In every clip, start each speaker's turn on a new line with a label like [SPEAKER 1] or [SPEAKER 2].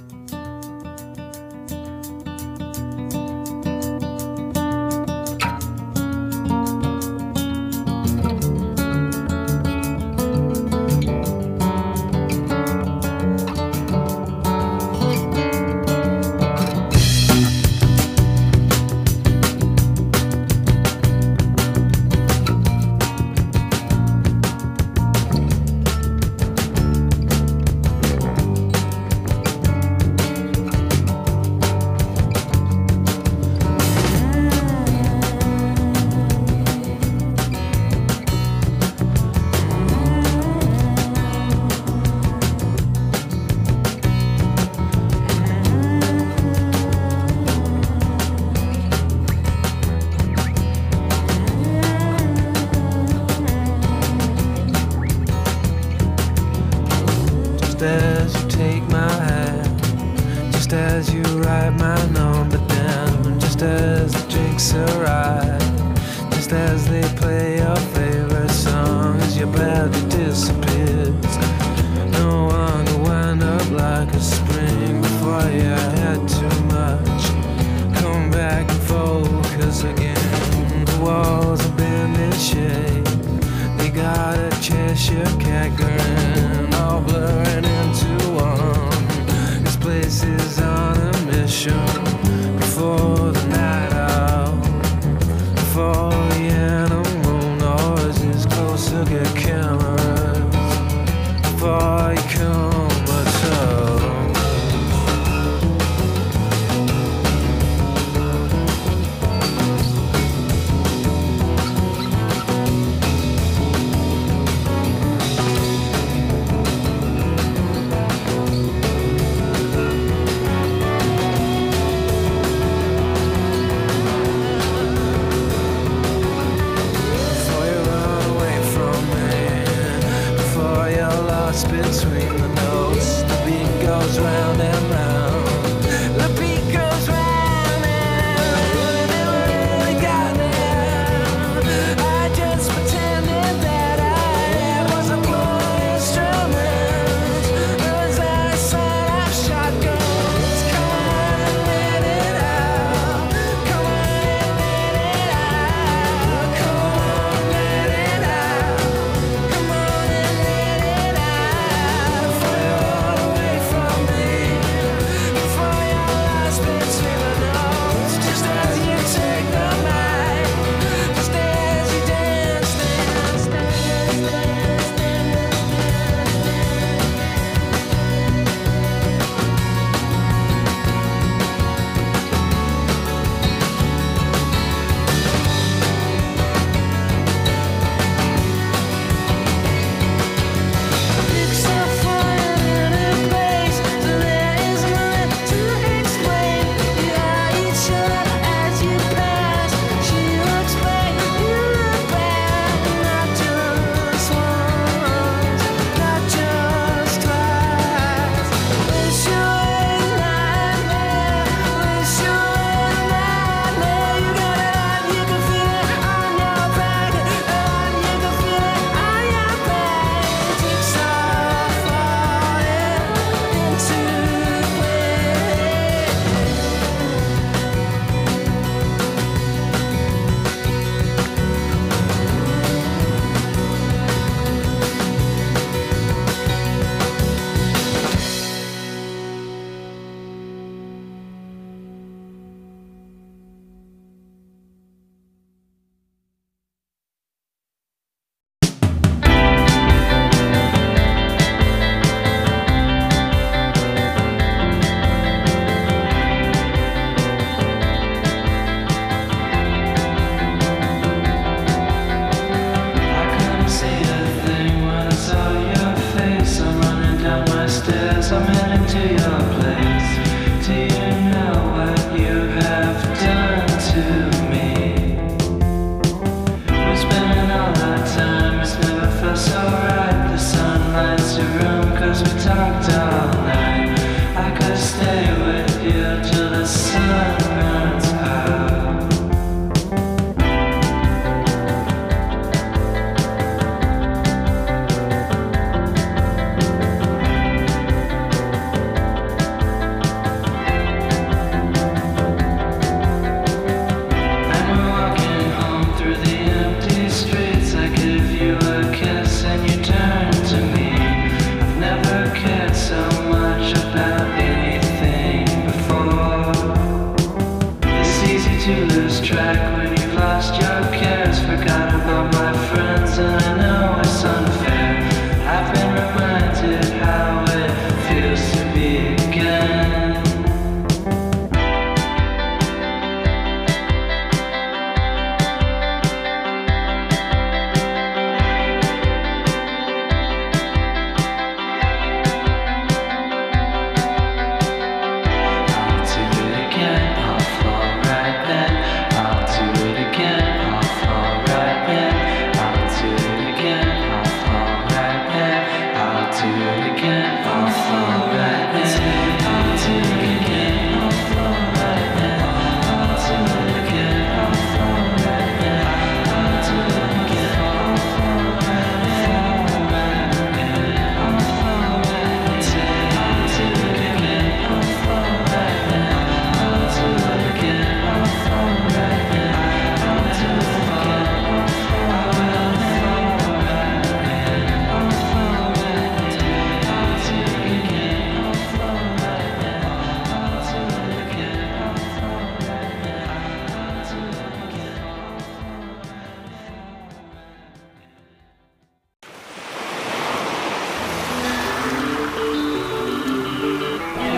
[SPEAKER 1] As you take my hand, just as you write my number down, just as the drinks arrive, just as they play your favorite song, as your body disappears. No one will wind up like a spring before you had too much. Come back and focus again. The walls have been in shape. They got a Cheshire cat grin, all blurring into one. This place is on a mission. Before the night out, before the animal noises closer get cameras, before you come but so. Between the notes, the beat goes round and round. The beat goes round and round, and really got there. I just pretended that I was a blowing instrument. As I set up shotguns, come on and let it out. Come on and let it out. Come on and let it out. Come on and let it out.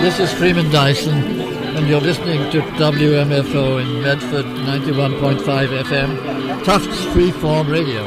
[SPEAKER 2] This is Freeman Dyson, and you're listening to WMFO in Medford, 91.5 FM, Tufts Freeform Radio.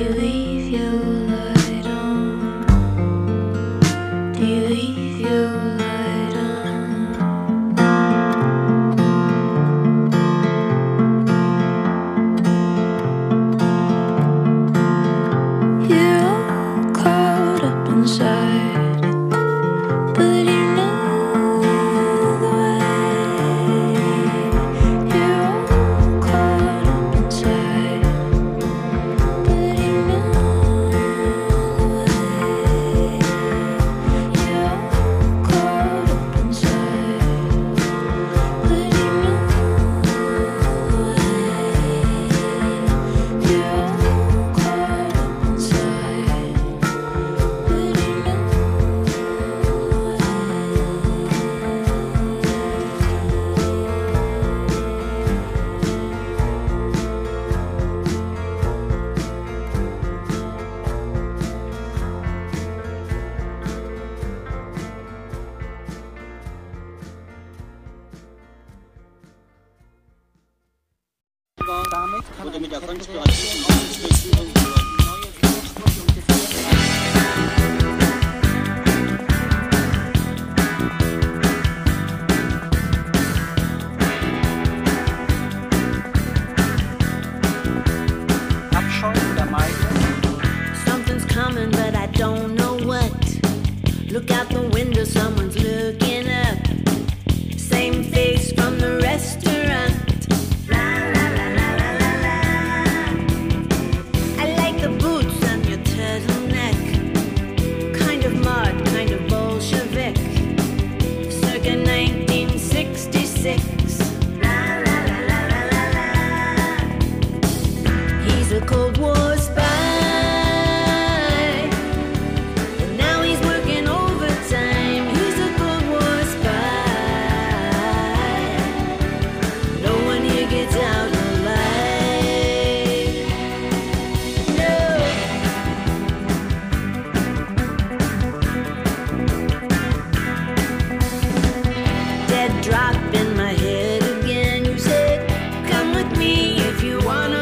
[SPEAKER 3] Wurde mit der konspirativen Aufsichtsführung neue Abscheu oder Meidung.
[SPEAKER 4] Something's coming, but I don't know what. Look out the window, someone's looking up. Same face from the restaurant. He's a Cold War spy, and now he's working overtime. He's a Cold War spy. No one here gets out alive. No. Dead drop in my head again. You said, come with me if you wanna.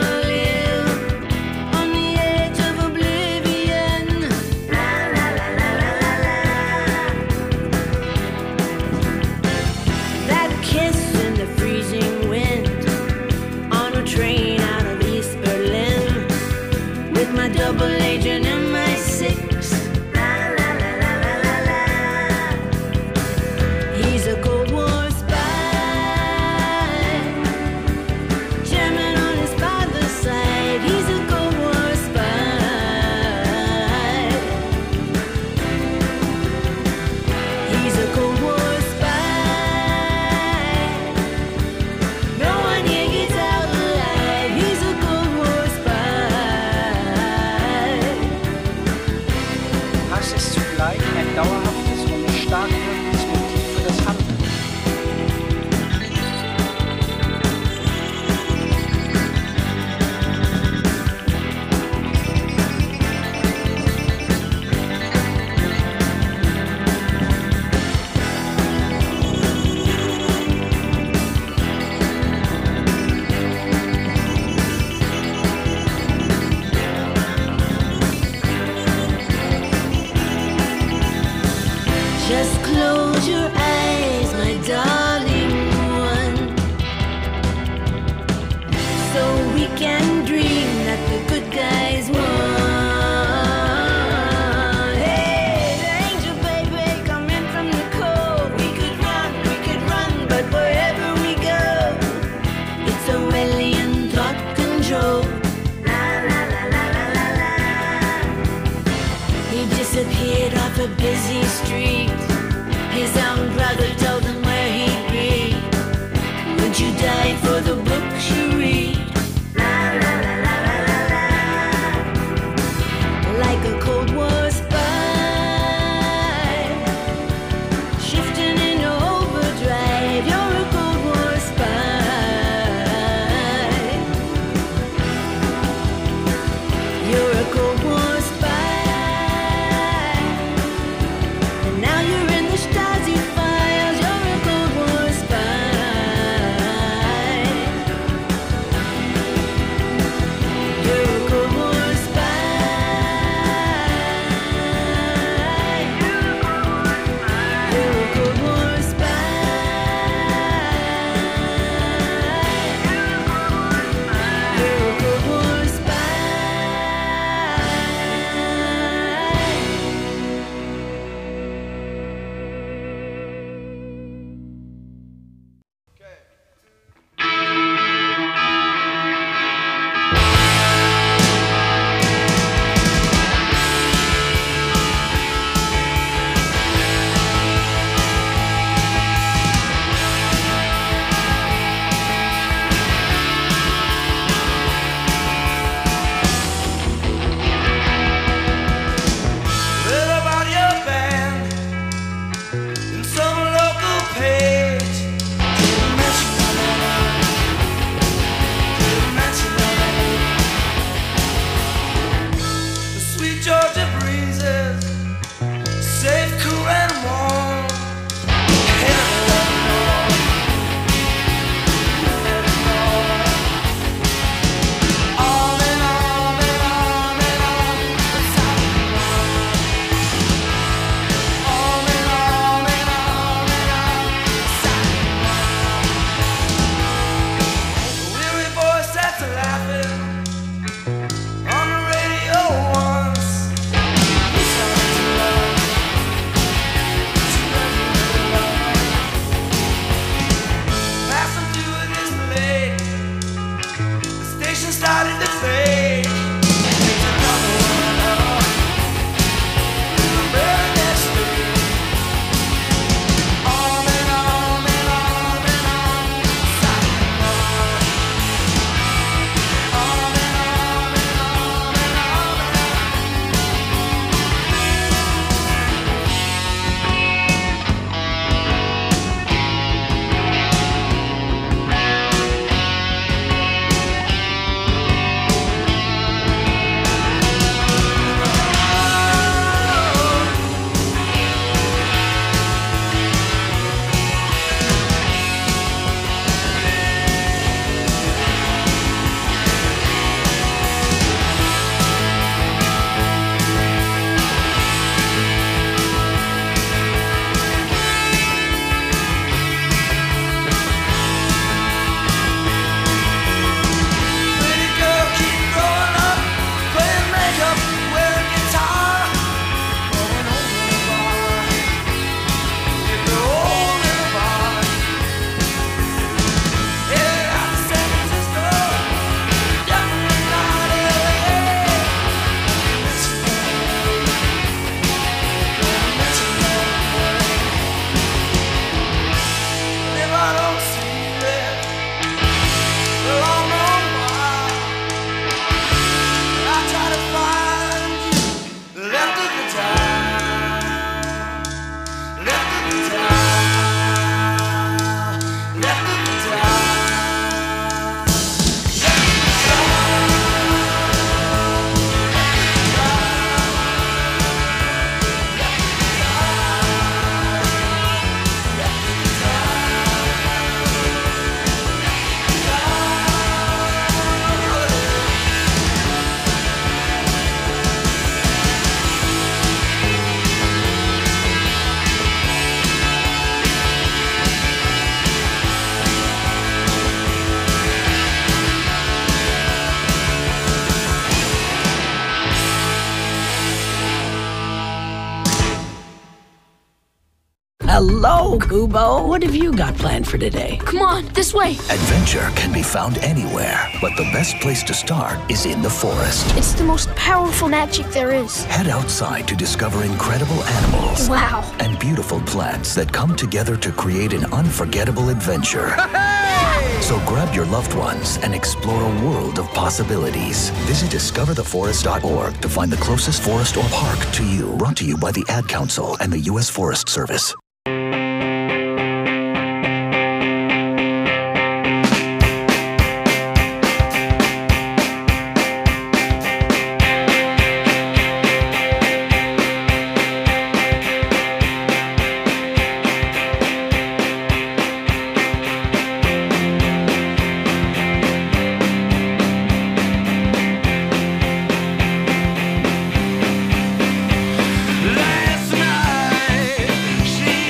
[SPEAKER 4] Double agent in my six. He's a Cold War spy. German on his father's side. He's a Cold War spy. He's a Cold War spy. No one here gets out alive. He's a Cold War spy.
[SPEAKER 3] Hass ist zugleich ein dauerhaftes und stark wirkendes Motiv für das Handeln.
[SPEAKER 4] Just close your eyes, my darling one, so we can dream that the good guys won. Hey, the angel baby, coming from the cold. We could run, but wherever we go, it's Orwellian thought control. He disappeared off a busy street. His own brother told him where he'd be. Would you die for the books you read? Like a Cold War spy, shifting into overdrive. You're a Cold War spy. You're a Cold War spy. And now
[SPEAKER 5] Hello, Kubo. What have you got planned for today?
[SPEAKER 6] Come on, this way.
[SPEAKER 7] Adventure can be found anywhere, but the best place to start is in the forest.
[SPEAKER 6] It's the most powerful magic there is.
[SPEAKER 7] Head outside to discover incredible animals.
[SPEAKER 6] Wow.
[SPEAKER 7] And beautiful plants that come together to create an unforgettable adventure. So grab your loved ones and explore a world of possibilities. Visit discovertheforest.org to find the closest forest or park to you. Brought to you by the Ad Council and the U.S. Forest Service.
[SPEAKER 1] Last night she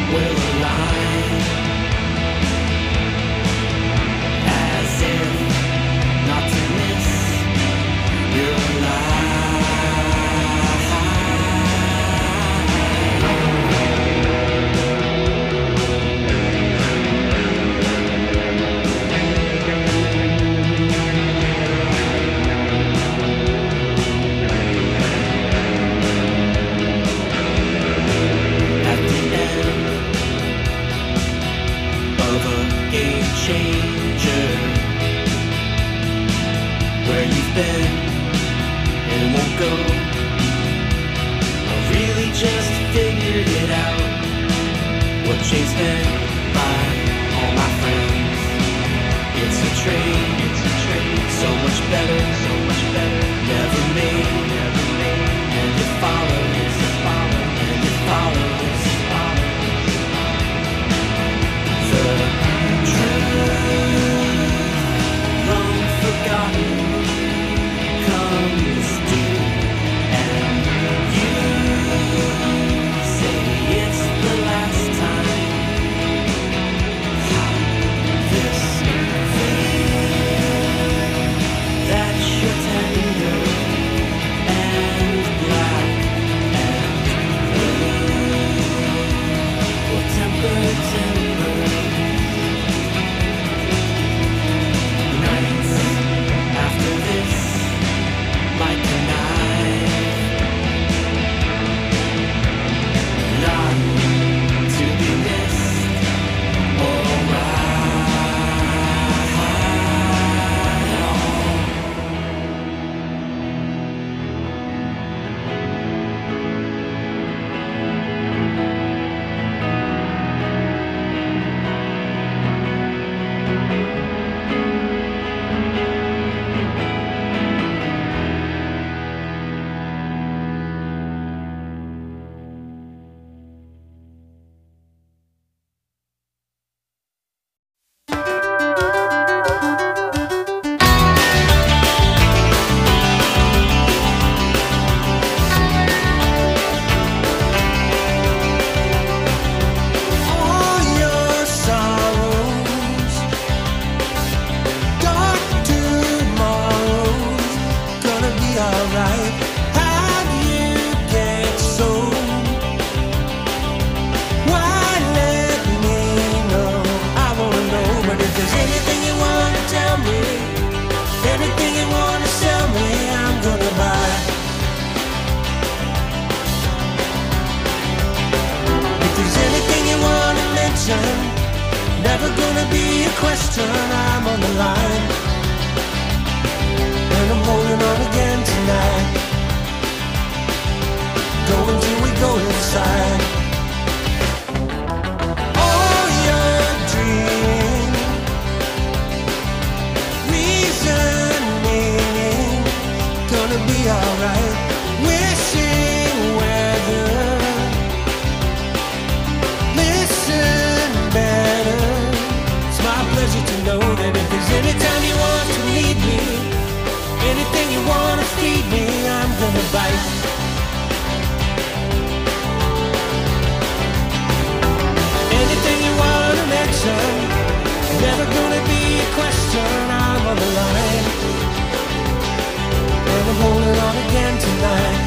[SPEAKER 1] will align, as if not to miss your life. Changer, where you've been and won't go, or really just figured it out. What changed been by all my friends? It's a trade, so much better, never made, and it follows, and it follows. Long forgotten comes due, and you say it's the last time. This thing that you're tender and black and blue will temper. Like a knife, not to be missed or never gonna be a question. I'm on the line, and I'm holding on again tonight. Go until we go inside. All your dreams, reasoning, gonna be alright. Wishing weather, listen better. It's my pleasure to know that if there's any time you want to need me, anything you want to feed me, I'm gonna bite. Anything you want to mention, never gonna be a question. I'm on the line, and I'm holding on again tonight.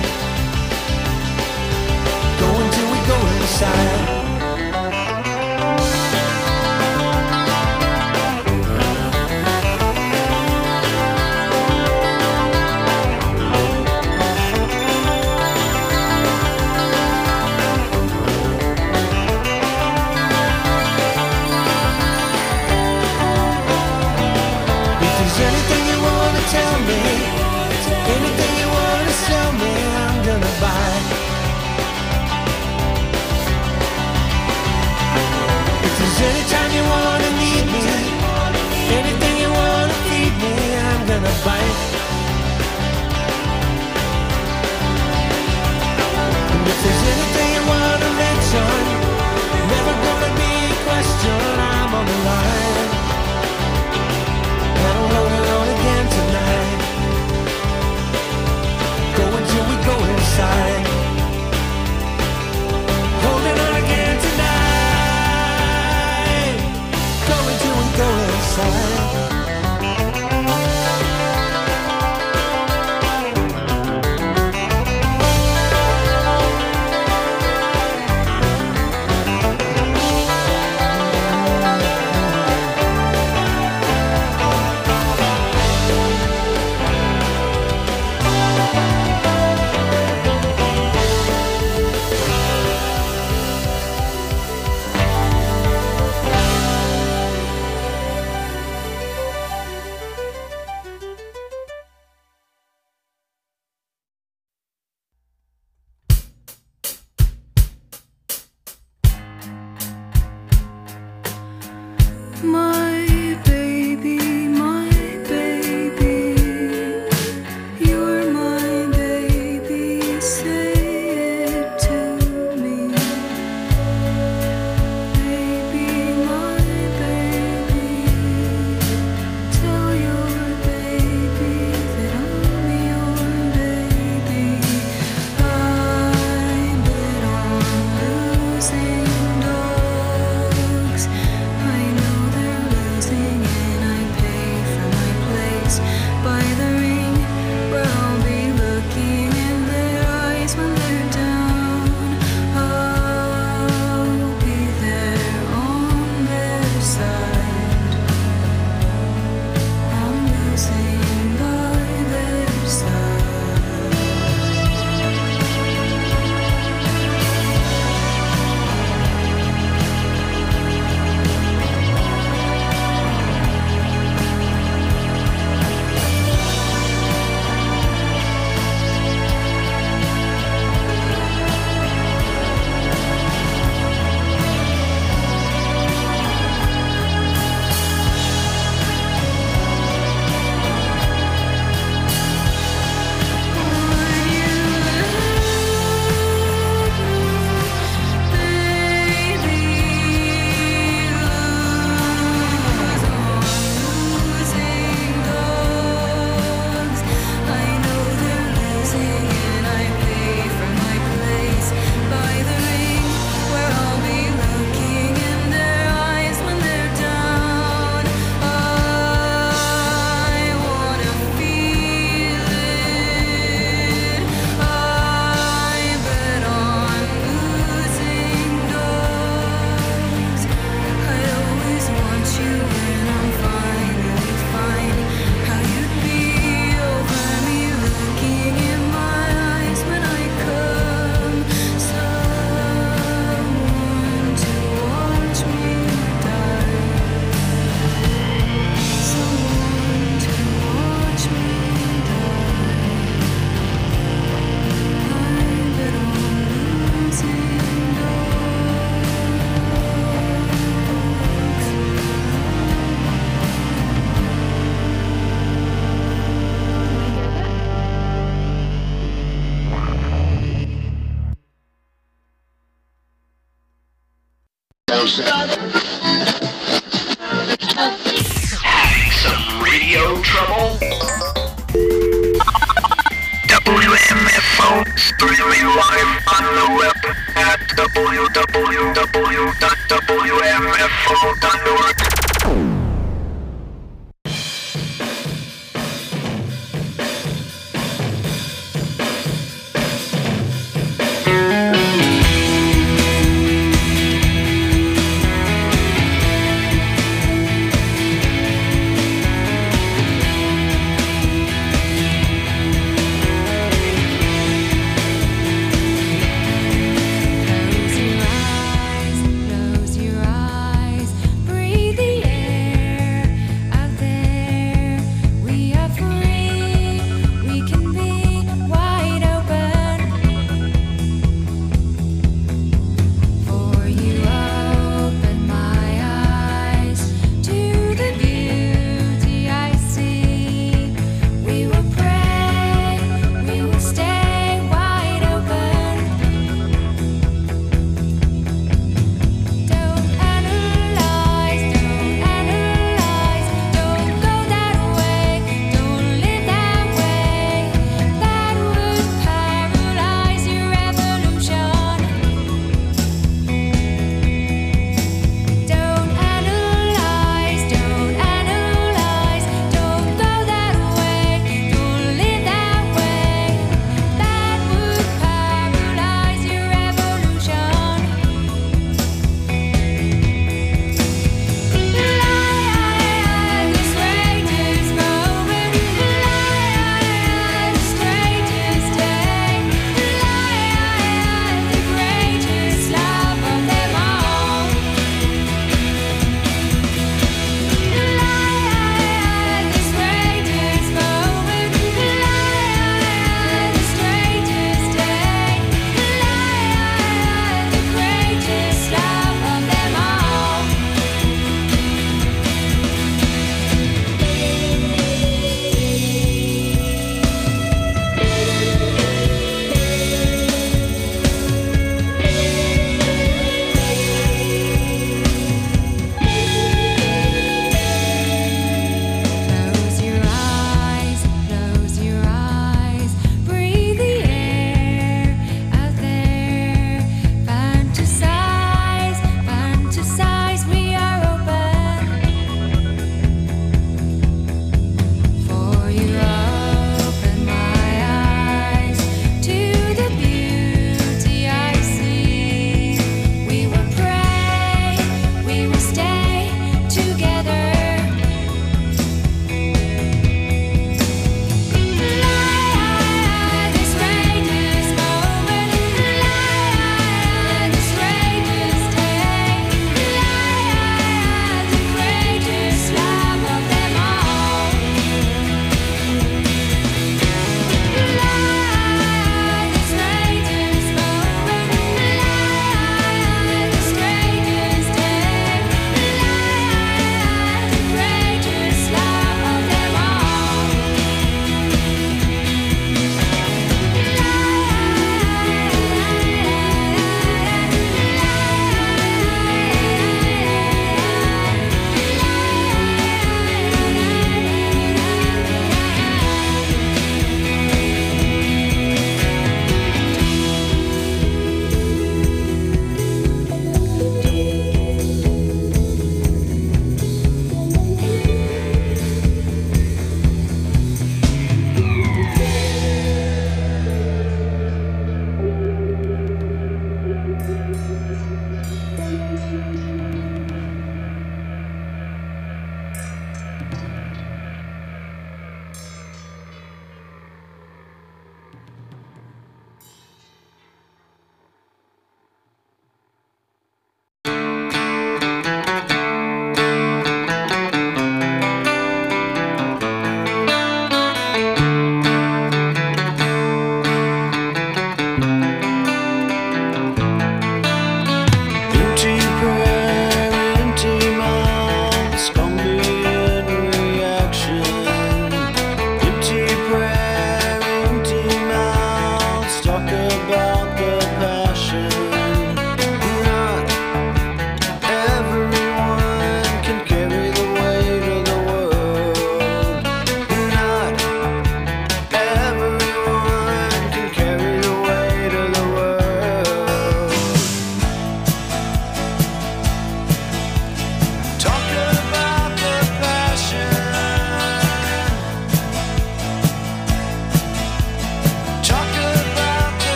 [SPEAKER 1] Go until we go inside. Tell me anything you want to sell me, I'm gonna buy. If there's any time you want to need me, anything you want to feed me, I'm gonna bite. And if there's anything you want to mention, never gonna be a question. I'm on the line, and I'm holding on again tonight. Go until we go inside. Holding on again tonight.
[SPEAKER 8] Having some radio trouble? WMFO streaming live on the web at www.wmfo.org.
[SPEAKER 9] Close your eyes, breathe the air.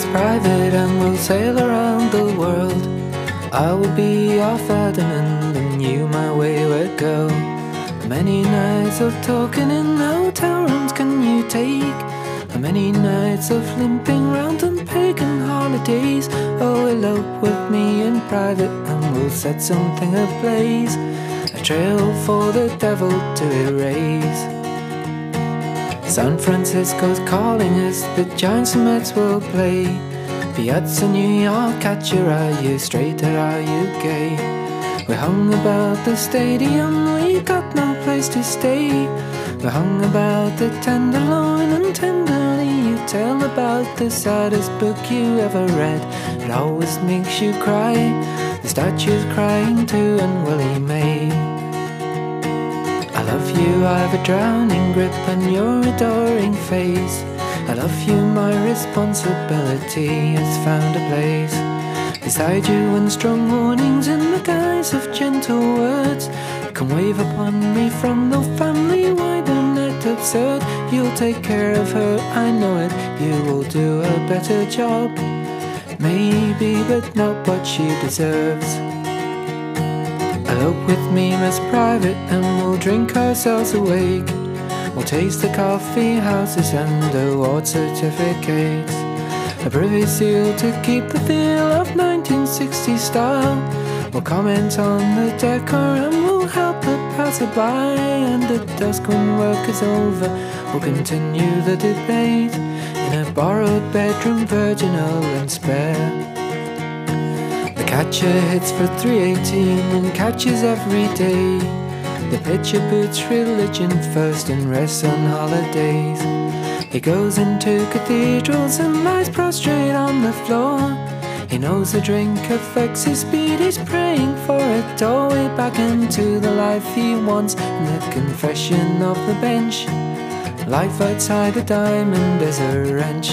[SPEAKER 1] Miss Private, and we'll sail around the world. I will be your Ferdinand, and you my wayward girl. How many nights of talking in hotel rooms can you take? How many nights of limping round on pagan holidays? Oh, elope with me in private, and we'll set something ablaze, a trail for the devil to erase. San Francisco's calling us, the Giants and Mets will play. Piazza New York, at you, are you straight or are you gay? We hung about the stadium, we got no place to stay. We hung about the Tenderloin, and tenderly you tell about the saddest book you ever read. It always makes you cry, the statue's crying too, and Willie May. I love you, I've a drowning grip on your adoring face. I love you, my responsibility has found a place beside you, and strong warnings in the guise of gentle words can wave upon me from the family wide net absurd. You'll take care of her, I know it, you will do a better job, maybe, but not what she deserves. Elope with me, Miss Private, and we'll drink ourselves awake. We'll taste the coffee houses and award certificates, a privy seal to keep the feel of 1960s style. We'll comment on the decor and we'll help the passerby, and at dusk when work is over we'll continue the debate in a borrowed bedroom, virginal and spare. The catcher hits for 318 and catches every day. The pitcher puts religion first and rests on holidays. He goes into cathedrals and lies prostrate on the floor. He knows the drink affects his speed, he's praying for a doorway back into the life he wants. And the confession of the bench, life outside a diamond is a wrench.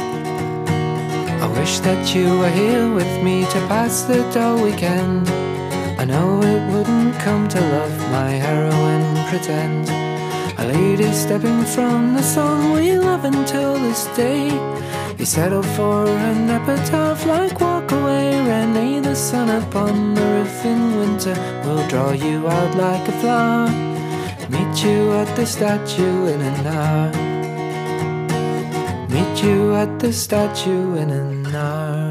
[SPEAKER 1] I wish that you were here with me to pass the dull weekend. I know it wouldn't come to love my heroine pretend. A lady stepping from the song we love until this day. You settle for an epitaph like Walk Away, Renee. The sun upon the roof in winter will draw you out like a flower. Meet you at the statue in an hour. Meet you at the statue in an hour.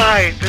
[SPEAKER 9] right.